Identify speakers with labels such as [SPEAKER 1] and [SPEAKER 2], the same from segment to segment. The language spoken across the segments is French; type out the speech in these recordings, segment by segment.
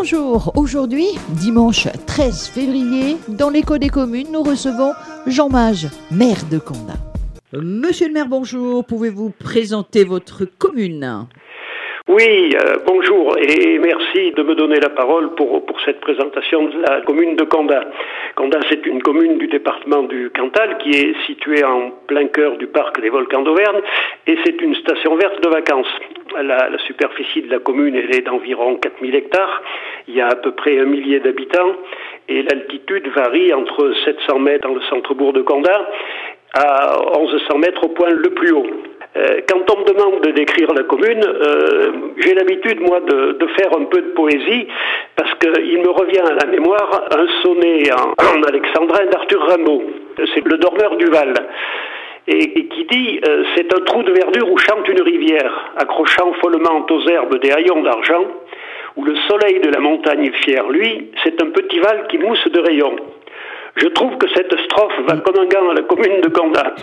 [SPEAKER 1] Bonjour, aujourd'hui, dimanche 13 février, dans l'écho des communes, nous recevons Jean Mage, maire de Condat. Monsieur le maire, bonjour, pouvez-vous présenter votre commune ?
[SPEAKER 2] Oui, bonjour et merci de me donner la parole pour cette présentation de la commune de Condat. Condat, c'est une commune du département du Cantal qui est située en plein cœur du parc des volcans d'Auvergne et c'est une station verte de vacances. La superficie de la commune elle est d'environ 4000 hectares, il y a à peu près 1 millier d'habitants et l'altitude varie entre 700 mètres dans le centre-bourg de Condat à 1100 mètres au point le plus haut. Quand on me demande de décrire la commune, j'ai l'habitude, moi, de faire un peu de poésie, parce qu'il me revient à la mémoire un sonnet en alexandrin d'Arthur Rimbaud. C'est Le Dormeur du Val. Et qui dit « C'est un trou de verdure où chante une rivière, accrochant follement aux herbes des haillons d'argent, où le soleil de la montagne est fier, lui, c'est un petit val qui mousse de rayons. » Je trouve que cette strophe va comme un gant à la commune de Condat.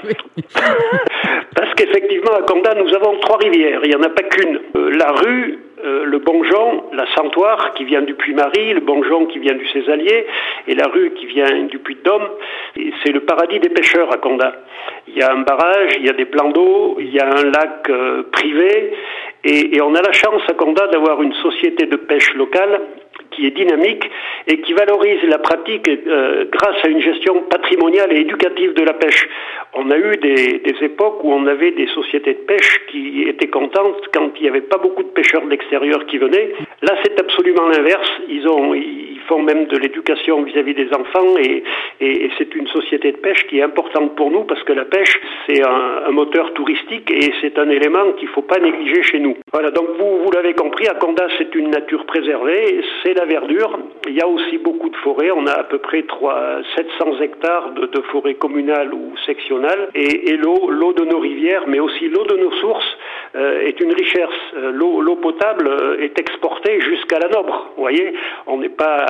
[SPEAKER 2] Parce qu'effectivement, à Condat, nous avons 3 rivières. Il n'y en a pas qu'une. La Rue, le Bonjon, la Santoire qui vient du Puy-Marie, le Bonjon qui vient du Césalier, et la Rue qui vient du Puy-de-Dôme. Et c'est le paradis des pêcheurs à Condat. Il y a un barrage, il y a des plans d'eau, il y a un lac privé, et on a la chance à Condat d'avoir une société de pêche locale qui est dynamique et qui valorise la pratique grâce à une gestion patrimoniale et éducative de la pêche. On a eu des époques où on avait des sociétés de pêche qui étaient contentes quand il n'y avait pas beaucoup de pêcheurs de l'extérieur qui venaient. Là, c'est absolument l'inverse. Ils font même de l'éducation vis-à-vis des enfants et c'est une société de pêche qui est importante pour nous parce que la pêche, c'est un moteur touristique et c'est un élément qu'il ne faut pas négliger chez nous. Voilà, donc vous l'avez compris, à Condat, c'est une nature préservée, c'est la verdure. Il y a aussi beaucoup de forêts. On a à peu près 700 hectares de forêts communales ou sectionnelles. Et l'eau de nos rivières, mais aussi l'eau de nos sources, est une richesse. L'eau potable est exportée jusqu'à la Nobre. Vous voyez, on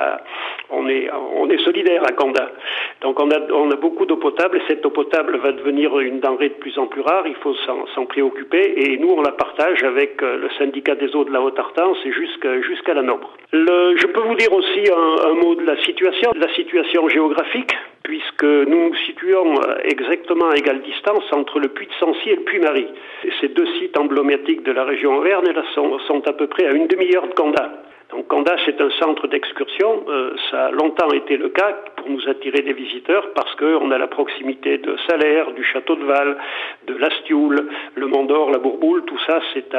[SPEAKER 2] est solidaire à Condat. Donc on a beaucoup d'eau potable et cette eau potable va devenir une denrée de plus en plus rare. Il faut s'en préoccuper et nous on la partage avec le syndicat des eaux de la Haute-Artense et jusqu'à la Nobre. Je peux vous dire aussi un mot de la situation géographique, puisque nous nous situons exactement à égale distance entre le Puy de Sancy et le Puy-Marie. Ces 2 sites emblématiques de la région Auvergne sont à peu près à une demi-heure de Condat. Donc Condat, c'est un centre d'excursion. Ça a longtemps été le cas pour nous attirer des visiteurs parce qu'on a la proximité de Salers, du Château de Val, de l'Astioule, le Mont d'Or, la Bourboule, tout ça, c'est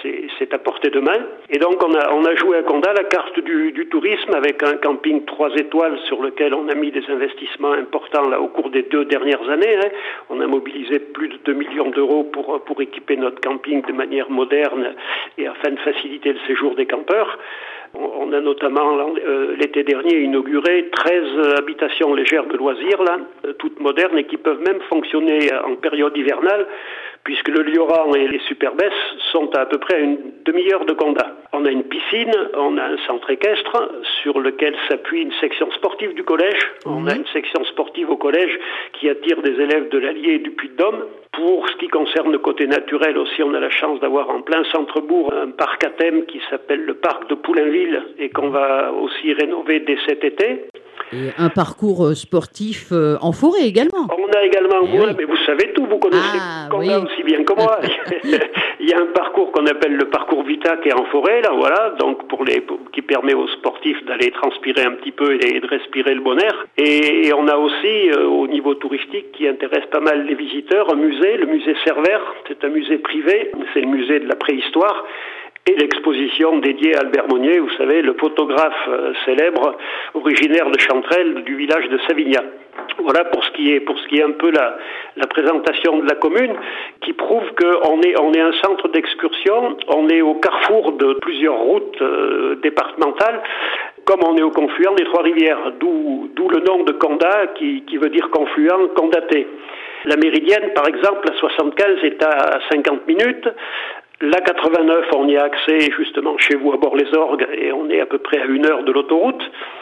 [SPEAKER 2] à portée de main. Et donc on a joué à Condat la carte du tourisme avec un camping 3 étoiles sur lequel on a mis des investissements importants là au cours des 2 dernières années. On a mobilisé plus de 2 millions d'euros pour équiper notre camping de manière moderne et afin de faciliter le séjour des campeurs. On a notamment l'été dernier inauguré 13 habitations légères de loisirs, là, toutes modernes et qui peuvent même fonctionner en période hivernale, puisque le Lioran et les Superbès sont à peu près à une demi-heure de Condat. On a une piscine, on a un centre équestre sur lequel s'appuie une section sportive du collège. On a une section sportive au collège qui attire des élèves de l'Allier et du Puy-de-Dôme. Pour ce qui concerne le côté naturel aussi, on a la chance d'avoir en plein centre-bourg un parc à thème qui s'appelle le parc de Poulainville et qu'on va aussi rénover dès cet été.
[SPEAKER 1] Et un parcours sportif en forêt également.
[SPEAKER 2] On a également, mais vous savez tout, vous connaissez Condat aussi bien que moi. Il y a un parcours qu'on appelle le parcours Vita qui est en forêt, là, voilà, donc qui permet aux sportifs d'aller transpirer un petit peu et de respirer le bon air. Et on a aussi, au niveau touristique, qui intéresse pas mal les visiteurs, un musée, le musée Cervère. C'est un musée privé, c'est le musée de la préhistoire. Et l'exposition dédiée à Albert Monnier, vous savez, le photographe célèbre, originaire de Chantrelle, du village de Savignat. Voilà pour ce qui est un peu la présentation de la commune, qui prouve qu'on est un centre d'excursion, on est au carrefour de plusieurs routes départementales, comme on est au confluent des 3 rivières, d'où le nom de Condat qui veut dire confluent, condaté. La méridienne, par exemple, la 75 est à 50 minutes. La 89, on y a accès justement chez vous à Bord-les-Orgues et on est à peu près à 1 heure de l'autoroute.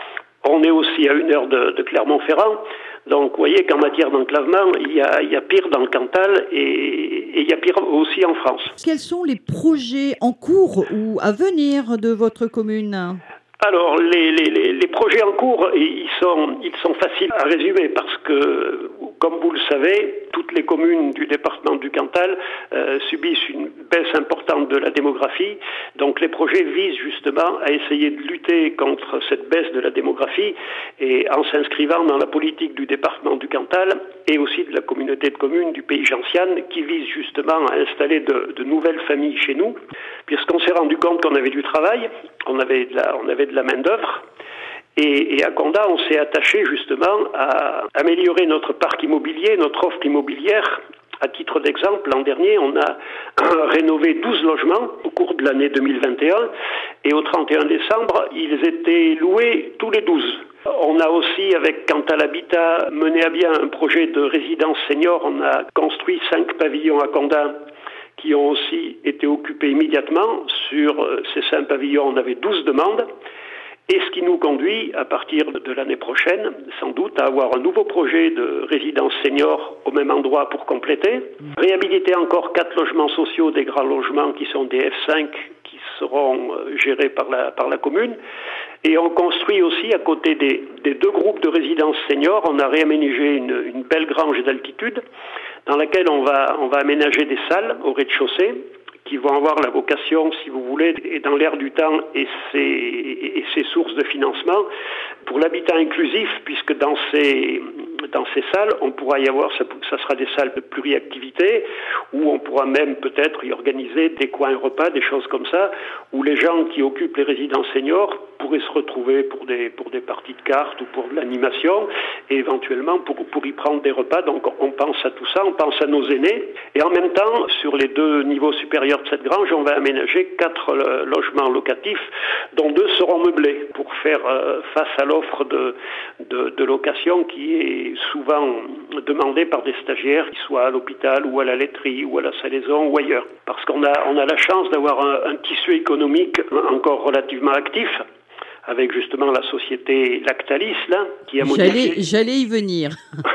[SPEAKER 2] On est aussi à 1 heure de Clermont-Ferrand. Donc vous voyez qu'en matière d'enclavement, il y a pire dans le Cantal et il y a pire aussi en France.
[SPEAKER 1] Quels sont les projets en cours ou à venir de votre commune ?
[SPEAKER 2] Alors, les projets en cours, ils sont faciles à résumer parce que, comme vous le savez, toutes les communes du département du Cantal subissent une baisse importante de la démographie. Donc, les projets visent justement à essayer de lutter contre cette baisse de la démographie et en s'inscrivant dans la politique du département du Cantal et aussi de la communauté de communes du Pays Gentiane qui vise justement à installer de nouvelles familles chez nous, puisqu'on s'est rendu compte qu'on avait du travail, on avait de la main-d'œuvre. Et à Condat, on s'est attaché justement à améliorer notre parc immobilier, notre offre immobilière. À titre d'exemple, l'an dernier, on a rénové 12 logements au cours de l'année 2021 et au 31 décembre, ils étaient loués tous les 12. On a aussi, avec Cantal Habitat, mené à bien un projet de résidence senior. On a construit 5 pavillons à Condat qui ont aussi été occupés immédiatement. Sur ces 5 pavillons, on avait 12 demandes. Et ce qui nous conduit, à partir de l'année prochaine, sans doute, à avoir un nouveau projet de résidence senior au même endroit pour compléter. Réhabiliter encore 4 logements sociaux, des grands logements qui sont des F5, qui seront gérés par la commune. Et on construit aussi, à côté des 2 groupes de résidences seniors, on a réaménagé une belle grange d'altitude dans laquelle on va aménager des salles au rez-de-chaussée qui vont avoir la vocation, si vous voulez, et dans l'air du temps et ses sources de financement pour l'habitat inclusif, puisque dans ces salles, on pourra y avoir, ça sera des salles de pluriactivité, où on pourra même peut-être y organiser des coins repas, des choses comme ça, où les gens qui occupent les résidences seniors pourraient se retrouver pour des parties de cartes ou pour de l'animation, et éventuellement pour y prendre des repas. Donc on pense à tout ça, on pense à nos aînés, et en même temps, sur les 2 niveaux supérieurs de cette grange, on va aménager 4 logements locatifs, dont 2 seront meublés, pour faire face à l'offre de location qui est souvent demandée par des stagiaires, qui soient à l'hôpital ou à la laiterie ou à la salaison ou ailleurs. Parce qu'on a la chance d'avoir un tissu économique encore relativement actif, avec justement la société Lactalis, là, qui a modifié...
[SPEAKER 1] J'allais y venir.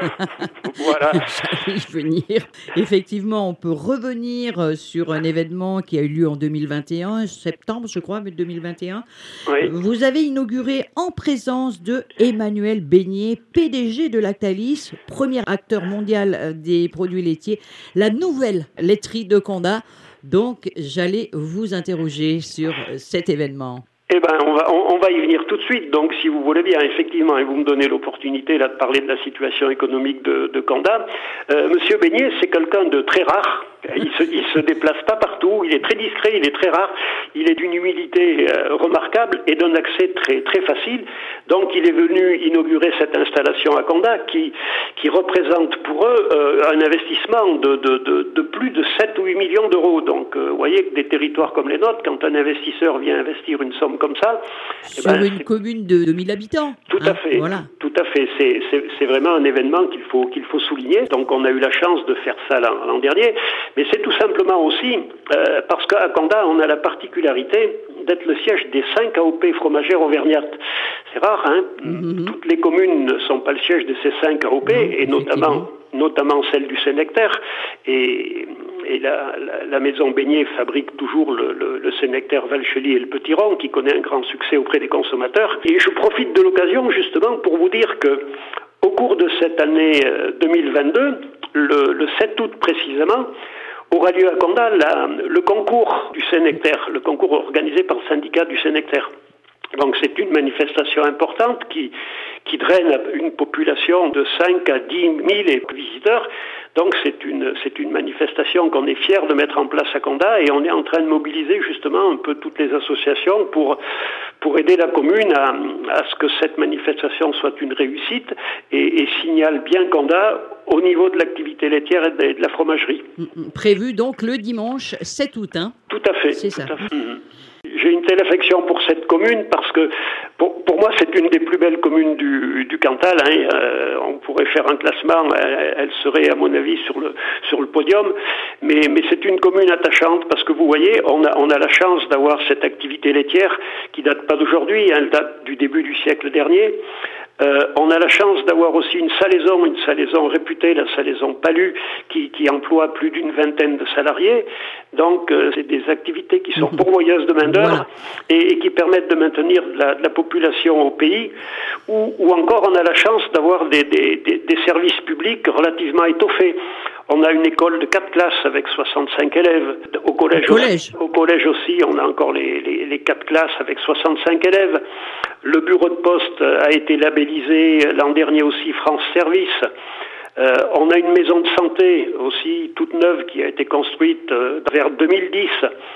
[SPEAKER 2] Voilà.
[SPEAKER 1] J'allais y venir. Effectivement, on peut revenir sur un événement qui a eu lieu en 2021, septembre, je crois, 2021.
[SPEAKER 2] Oui.
[SPEAKER 1] Vous avez inauguré en présence de Emmanuel Beignet, PDG de Lactalis, premier acteur mondial des produits laitiers, la nouvelle laiterie de Condat. Donc, j'allais vous interroger sur cet événement.
[SPEAKER 2] Eh ben, on va y venir tout de suite. Donc, si vous voulez bien, effectivement, et vous me donnez l'opportunité là de parler de la situation économique de Condat. Monsieur Beignet, c'est quelqu'un de très rare. Il se déplace pas partout. Il est très discret, il est très rare. Il est d'une humilité remarquable et d'un accès très très facile. Donc, il est venu inaugurer cette installation à Condat qui représente pour eux un investissement de plus de 7 ou 8 millions d'euros. Donc, vous voyez que des territoires comme les nôtres, quand un investisseur vient investir une somme comme ça...
[SPEAKER 1] Sur une commune de 2000 habitants.
[SPEAKER 2] Tout à fait. Voilà. Tout à fait. C'est vraiment un événement qu'il faut souligner. Donc, on a eu la chance de faire ça l'an dernier. Mais c'est tout simplement aussi parce qu'à Condat, on a la particularité d'être le siège des 5 AOP fromagères auvergnates. C'est rare, hein. Toutes les communes ne sont pas le siège de ces 5 AOP, et notamment celle du Saint-Nectaire. Et la maison Beignet fabrique toujours le Saint-Nectaire Valchely et le Petit Rond, qui connaît un grand succès auprès des consommateurs. Et je profite de l'occasion justement pour vous dire que au cours de cette année 2022, le 7 août précisément, aura lieu à Condat le concours du Saint-Nectaire, le concours organisé par le syndicat du Saint-Nectaire. Donc c'est une manifestation importante qui draine une population de 5 à 10 000 visiteurs. Donc c'est une manifestation qu'on est fier de mettre en place à Condat, et on est en train de mobiliser justement un peu toutes les associations pour aider la commune à ce que cette manifestation soit une réussite et signale bien Condat au niveau de l'activité laitière et de la fromagerie.
[SPEAKER 1] Prévu donc le dimanche 7 août, hein ?
[SPEAKER 2] Tout à fait.
[SPEAKER 1] C'est ça.
[SPEAKER 2] J'ai une telle affection pour cette commune parce que pour moi c'est une des plus belles communes du Cantal. On pourrait faire un classement, elle serait à mon avis sur le podium, mais c'est une commune attachante parce que vous voyez, on a la chance d'avoir cette activité laitière qui date pas d'aujourd'hui, elle date du début du siècle dernier. On a la chance d'avoir aussi une salaison réputée, la salaison Palu, qui emploie plus d'une vingtaine de salariés. Donc, c'est des activités qui sont pourvoyeuses de main-d'œuvre et qui permettent de maintenir la population au pays. Ou encore, on a la chance d'avoir des services publics relativement étoffés. On a une école de 4 classes avec 65 élèves. Au collège aussi, on a encore les 4 classes avec 65 élèves. Le bureau de poste a été labellisé l'an dernier aussi France Service. On a une maison de santé aussi toute neuve qui a été construite vers 2010.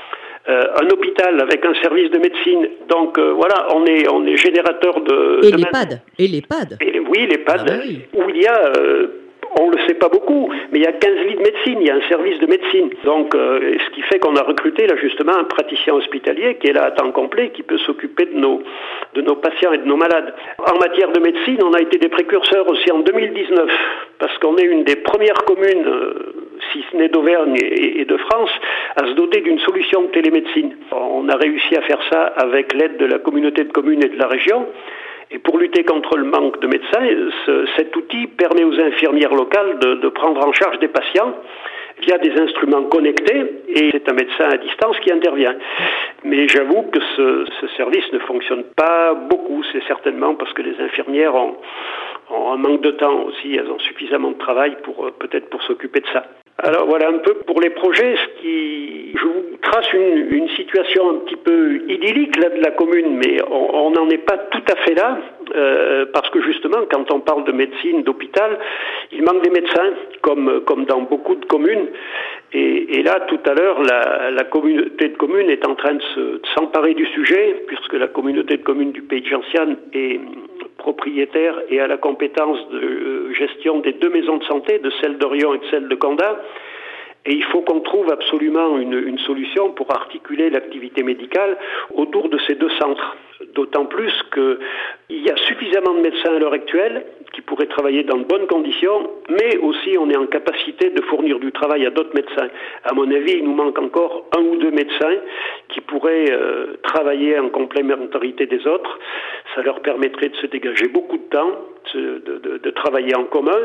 [SPEAKER 2] Un hôpital avec un service de médecine. Donc voilà, on est générateur de...
[SPEAKER 1] Et l'EHPAD.
[SPEAKER 2] Oui, l'EHPAD.
[SPEAKER 1] Ah, oui.
[SPEAKER 2] Où il y a... on ne le sait pas beaucoup, mais il y a 15 lits de médecine, il y a un service de médecine. Donc, ce qui fait qu'on a recruté là justement un praticien hospitalier qui est là à temps complet, qui peut s'occuper de nos patients et de nos malades. En matière de médecine, on a été des précurseurs aussi en 2019, parce qu'on est une des premières communes, si ce n'est d'Auvergne et de France, à se doter d'une solution de télémédecine. On a réussi à faire ça avec l'aide de la communauté de communes et de la région. Et pour lutter contre le manque de médecins, cet outil permet aux infirmières locales de prendre en charge des patients via des instruments connectés, et c'est un médecin à distance qui intervient. Mais j'avoue que ce service ne fonctionne pas beaucoup, c'est certainement parce que les infirmières ont un manque de temps aussi, elles ont suffisamment de travail peut-être pour s'occuper de ça. Alors voilà un peu pour les projets, je vous trace une situation un petit peu idyllique là de la commune, mais on n'en est pas tout à fait là, parce que justement quand on parle de médecine, d'hôpital, il manque des médecins, comme dans beaucoup de communes, et là tout à l'heure la communauté de communes est en train de s'emparer du sujet, puisque la communauté de communes du Pays de Gentiane est propriétaire et a la compétence de gestion des 2 maisons de santé, de celle d'Orion et de celle de Condat. Et il faut qu'on trouve absolument une solution pour articuler l'activité médicale autour de ces 2 centres. D'autant plus qu'il y a suffisamment de médecins à l'heure actuelle qui pourraient travailler dans de bonnes conditions, mais aussi on est en capacité de fournir du travail à d'autres médecins. À mon avis, il nous manque encore 1 ou 2 médecins qui pourraient travailler en complémentarité des autres. Ça leur permettrait de se dégager beaucoup de temps, de travailler en commun.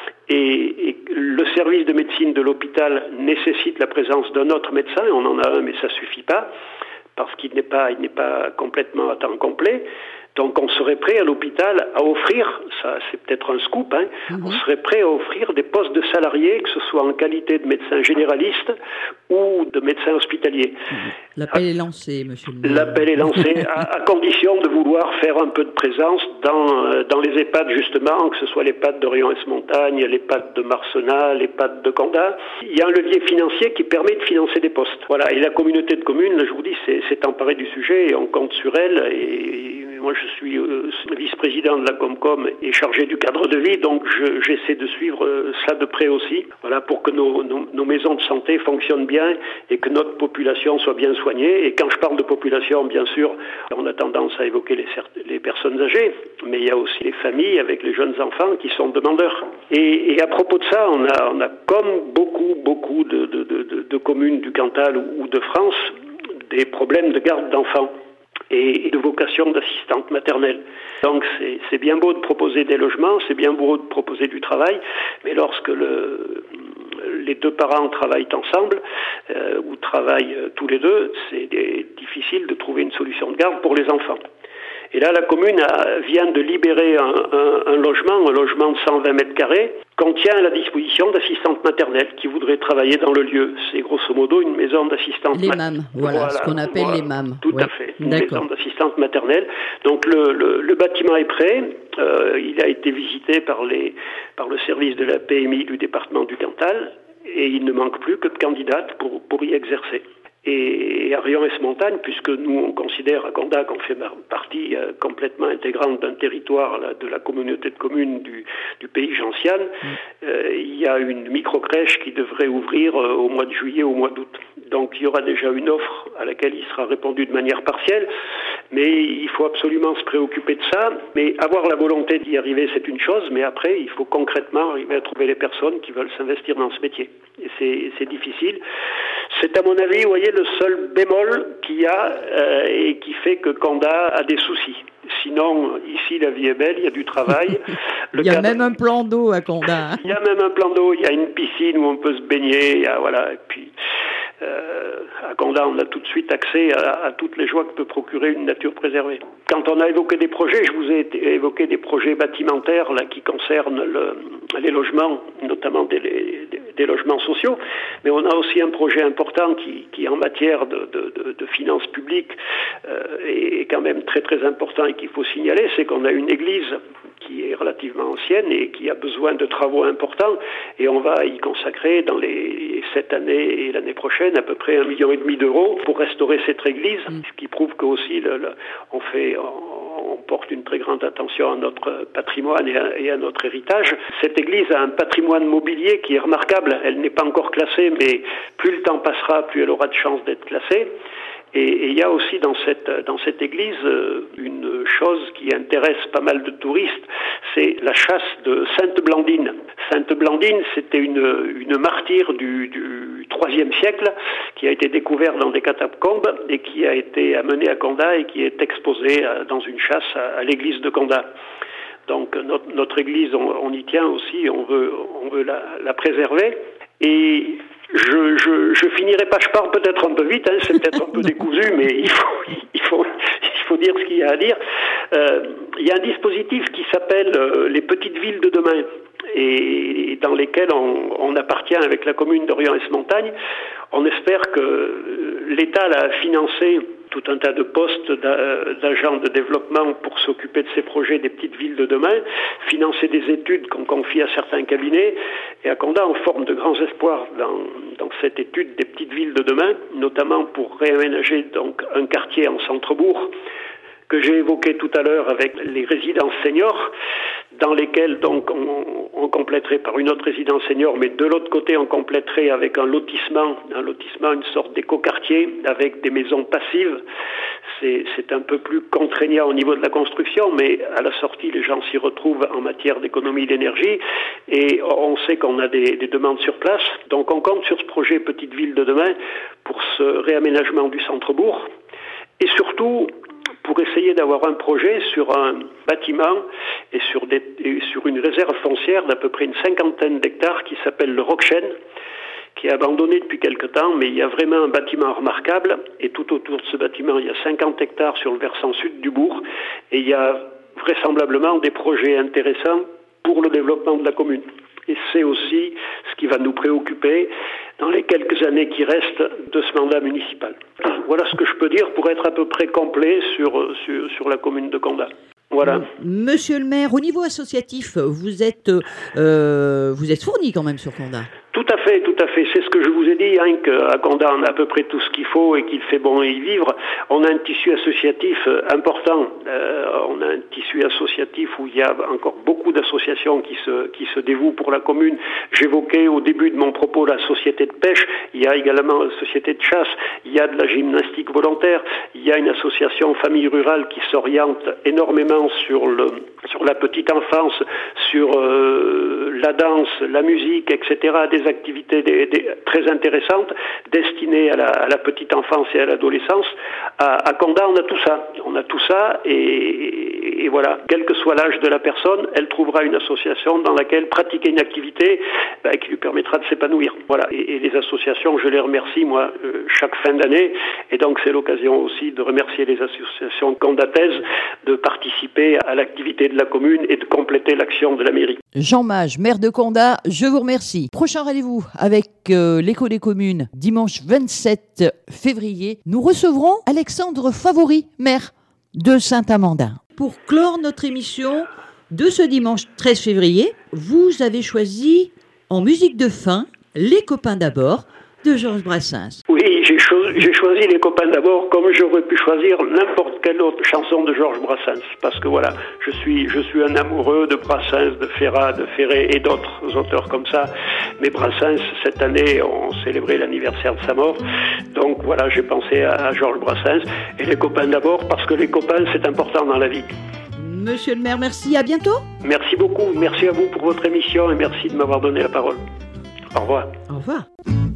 [SPEAKER 2] Et le service de médecine de l'hôpital nécessite la présence d'un autre médecin. On en a un, mais ça suffit pas, parce qu'il n'est pas complètement à temps complet. Donc on serait prêt à l'hôpital à offrir, ça c'est peut-être un scoop, on serait prêt à offrir des postes de salariés, que ce soit en qualité de médecin généraliste ou de médecin hospitalier.
[SPEAKER 1] L'appel est lancé, monsieur le maire.
[SPEAKER 2] L'appel est lancé, à condition de vouloir faire un peu de présence dans les EHPAD justement, que ce soit l'EHPAD d'Orion-Esmontagne, l'EHPAD de Marcenat, l'EHPAD de Condat. Il y a un levier financier qui permet de financer des postes. Voilà, et la communauté de communes, là, je vous dis, s'est emparée du sujet et on compte sur elle. Et moi, je suis vice-président de la Comcom et chargé du cadre de vie, donc j'essaie de suivre ça de près aussi, voilà, pour que nos maisons de santé fonctionnent bien et que notre population soit bien soignée. Et quand je parle de population, bien sûr, on a tendance à évoquer les personnes âgées, mais il y a aussi les familles avec les jeunes enfants qui sont demandeurs. Et à propos de ça, on a comme beaucoup de communes du Cantal ou de France, des problèmes de garde d'enfants et de vocation d'assistante maternelle. Donc c'est bien beau de proposer des logements, c'est bien beau de proposer du travail, mais lorsque les 2 parents travaillent ensemble ou travaillent tous les 2, c'est difficile de trouver une solution de garde pour les enfants. Et là, la commune vient de libérer un logement de 120 mètres carrés, qu'on tient à la disposition d'assistantes maternelles qui voudraient travailler dans le lieu. C'est grosso modo une maison d'assistante maternelle.
[SPEAKER 1] Les MAM, voilà, ce qu'on appelle les MAM.
[SPEAKER 2] Tout à fait, une maison d'assistante maternelle. Donc le bâtiment est prêt, il a été visité par le service de la PMI du département du Cantal, et il ne manque plus que de candidates pour y exercer. Et à Orion-Esmontagne, puisque nous on considère à Condat qu'on fait partie complètement intégrante d'un territoire de la communauté de communes du Pays Gentiane, il y a une micro-crèche qui devrait ouvrir au mois de juillet, au mois d'août. Donc il y aura déjà une offre à laquelle il sera répondu de manière partielle, mais il faut absolument se préoccuper de ça. Mais avoir la volonté d'y arriver, c'est une chose, mais après il faut concrètement arriver à trouver les personnes qui veulent s'investir dans ce métier. Et c'est difficile. C'est à mon avis, vous voyez, le seul bémol qu'il y a et qui fait que Condat a des soucis. Sinon, ici, la vie est belle, il y a du travail.
[SPEAKER 1] Il y a même un plan d'eau à Condat.
[SPEAKER 2] Il y a même un plan d'eau, il y a une piscine où on peut se baigner, voilà. Et puis, à Condat, on a tout de suite accès à toutes les joies que peut procurer une nature préservée. Quand on a évoqué des projets, je vous ai évoqué des projets bâtimentaires là, qui concernent les logements, notamment des logements sociaux, mais on a aussi un projet important qui en matière de finances publiques est quand même très très important et qu'il faut signaler, c'est qu'on a une église qui est relativement ancienne et qui a besoin de travaux importants, et on va y consacrer dans cette année et l'année prochaine à peu près 1,5 million d'euros pour restaurer cette église, ce qui prouve que aussi on porte une très grande attention à notre patrimoine et à notre héritage. Cette église a un patrimoine mobilier qui est remarquable. Elle n'est pas encore classée, mais plus le temps passera, plus elle aura de chances d'être classée. Et il y a aussi dans cette église une chose qui intéresse pas mal de touristes, c'est la chasse de Sainte Blandine. Sainte Blandine, c'était une martyre du IIIe siècle qui a été découverte dans des catacombes et qui a été amenée à Condat et qui est exposée dans une chasse à l'église de Condat. Donc notre église, on y tient aussi, on veut la préserver. Et je finirai pas, je pars peut-être un peu vite, c'est peut-être un peu décousu, mais il faut dire ce qu'il y a à dire. Il y a un dispositif qui s'appelle les petites villes de demain, et dans lesquelles on appartient avec la commune d'Orient-Est-Montagne. On espère que l'État a financé tout un tas de postes d'agents de développement pour s'occuper de ces projets des petites villes de demain, financer des études qu'on confie à certains cabinets, et à Condat on forme de grands espoirs dans cette étude des petites villes de demain, notamment pour réaménager donc un quartier en centre-bourg que j'ai évoqué tout à l'heure avec les résidences seniors, dans lesquelles donc on compléterait par une autre résidence senior, mais de l'autre côté on compléterait avec un lotissement, une sorte d'éco-quartier avec des maisons passives. C'est un peu plus contraignant au niveau de la construction, mais à la sortie les gens s'y retrouvent en matière d'économie d'énergie, et on sait qu'on a des demandes sur place. Donc on compte sur ce projet Petite Ville de demain pour ce réaménagement du centre-bourg, et surtout pour essayer d'avoir un projet sur un bâtiment et sur une réserve foncière d'à peu près une 50aine d'hectares qui s'appelle le Roquechêne, qui est abandonné depuis quelque temps, mais il y a vraiment un bâtiment remarquable, et tout autour de ce bâtiment, il y a 50 hectares sur le versant sud du bourg, et il y a vraisemblablement des projets intéressants pour le développement de la commune. Et c'est aussi ce qui va nous préoccuper dans les quelques années qui restent de ce mandat municipal. Voilà ce que je peux dire pour être à peu près complet sur la commune de Condat. Voilà.
[SPEAKER 1] Monsieur le maire, au niveau associatif, vous êtes fourni quand même sur Condat.
[SPEAKER 2] Tout à fait. C'est ce que je vous ai dit, qu'à Condat, on a à peu près tout ce qu'il faut et qu'il fait bon y vivre. On a un tissu associatif important. On a un tissu associatif où il y a encore beaucoup d'associations qui se dévouent pour la commune. J'évoquais au début de mon propos la société de pêche. Il y a également la société de chasse. Il y a de la gymnastique volontaire. Il y a une association famille rurale qui s'oriente énormément sur la petite enfance, sur la danse, la musique, etc. Des activités très intéressantes destinées à la petite enfance et à l'adolescence. À Condat, on a tout ça, et voilà. Quel que soit l'âge de la personne, elle trouvera une association dans laquelle pratiquer une activité qui lui permettra de s'épanouir. Voilà. Et les associations, je les remercie, moi, chaque fin d'année, et donc c'est l'occasion aussi de remercier les associations condataises de participer à l'activité de la commune et de compléter l'action de la mairie.
[SPEAKER 1] Jean Mage, maire de Condat, je vous remercie. Prochain rendez-vous avec l'Écho des communes, dimanche 27 février. Nous recevrons Alexandre Favori, maire de Saint-Amandin. Pour clore notre émission de ce dimanche 13 février, vous avez choisi en musique de fin Les copains d'abord de Georges Brassens.
[SPEAKER 2] Oui, j'ai choisi Les copains d'abord, comme j'aurais pu choisir n'importe quelle autre chanson de Georges Brassens, parce que voilà, je suis un amoureux de Brassens, de Ferrat, de Ferré et d'autres auteurs comme ça. Mais Brassens, cette année, on célébrait l'anniversaire de sa mort, donc voilà, j'ai pensé à Georges Brassens. Et Les copains d'abord, parce que les copains, c'est important dans la vie.
[SPEAKER 1] Monsieur le maire, merci, à bientôt.
[SPEAKER 2] Merci beaucoup, merci à vous pour votre émission et merci de m'avoir donné la parole. Au revoir.
[SPEAKER 1] Au revoir.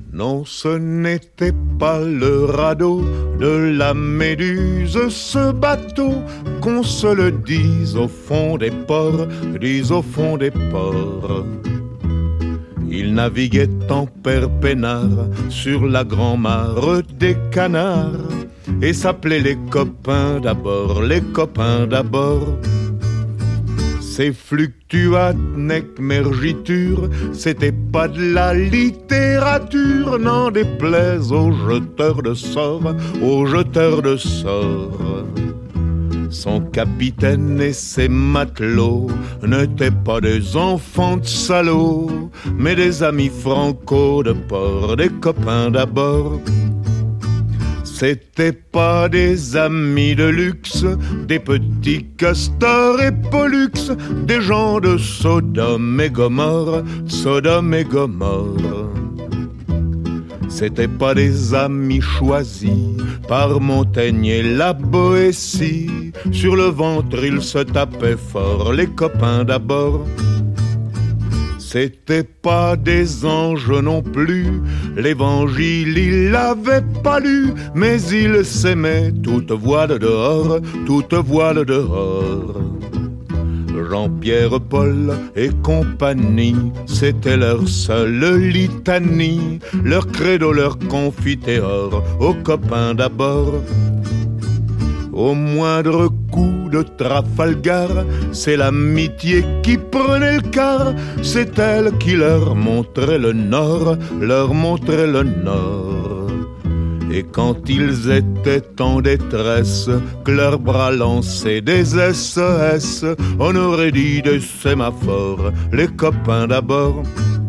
[SPEAKER 3] Non, ce n'était pas le radeau de la Méduse, ce bateau, qu'on se le dise au fond des ports, dise au fond des ports. Il naviguait en père peinard sur la grand-mare des canards et s'appelait les copains d'abord, les copains d'abord. Ces fluctuates nec mergiture, c'était pas de la littérature, n'en déplaise aux jeteurs de sorts, aux jeteurs de sorts. Son capitaine et ses matelots n'étaient pas des enfants de salauds, mais des amis franco de port, des copains d'abord. C'étaient pas des amis de luxe, des petits castors et pollux, des gens de Sodome et Gomorre, Sodome et Gomorre. C'étaient pas des amis choisis par Montaigne et la Boétie. Sur le ventre ils se tapaient fort, les copains d'abord. C'étaient pas des anges non plus, l'évangile il l'avait pas lu, mais ils s'aimaient toute voile dehors, toute voile dehors. Jean-Pierre, Paul et compagnie, c'était leur seule litanie, leur credo, leur confiteor, aux copains d'abord. Au moindre coup de Trafalgar, c'est l'amitié qui prenait le quart, c'est elle qui leur montrait le nord, leur montrait le nord. Et quand ils étaient en détresse, que leurs bras lançaient des SES, on aurait dit des sémaphores, les copains d'abord.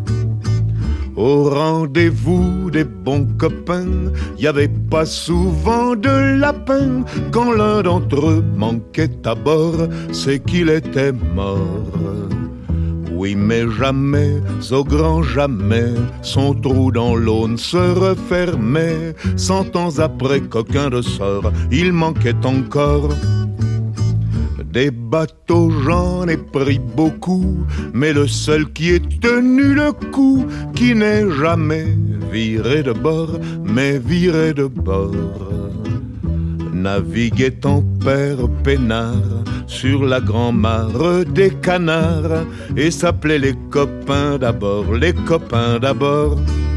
[SPEAKER 3] Au rendez-vous des bons copains, y avait pas souvent de lapin. Quand l'un d'entre eux manquait à bord, c'est qu'il était mort. Oui, mais jamais, au grand jamais, son trou dans l'eau ne se refermait. 100 ans après qu'aucun de sort, il manquait encore. Des bateaux j'en ai pris beaucoup, mais le seul qui ait tenu le coup, qui n'est jamais viré de bord, mais viré de bord. Naviguait en père peinard sur la grand-mare des canards et s'appelait les copains d'abord, les copains d'abord.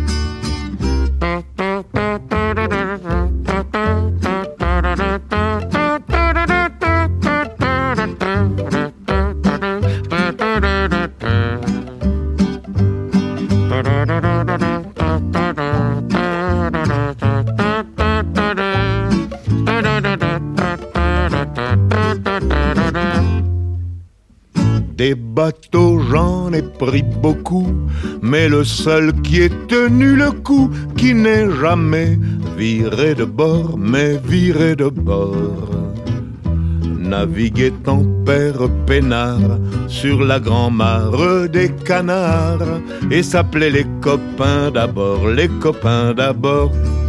[SPEAKER 3] Des bateaux j'en ai pris beaucoup, mais le seul qui ait tenu le coup, qui n'est jamais viré de bord, mais viré de bord. Naviguait en père peinard sur la grand-mare des canards et s'appelait les copains d'abord, les copains d'abord.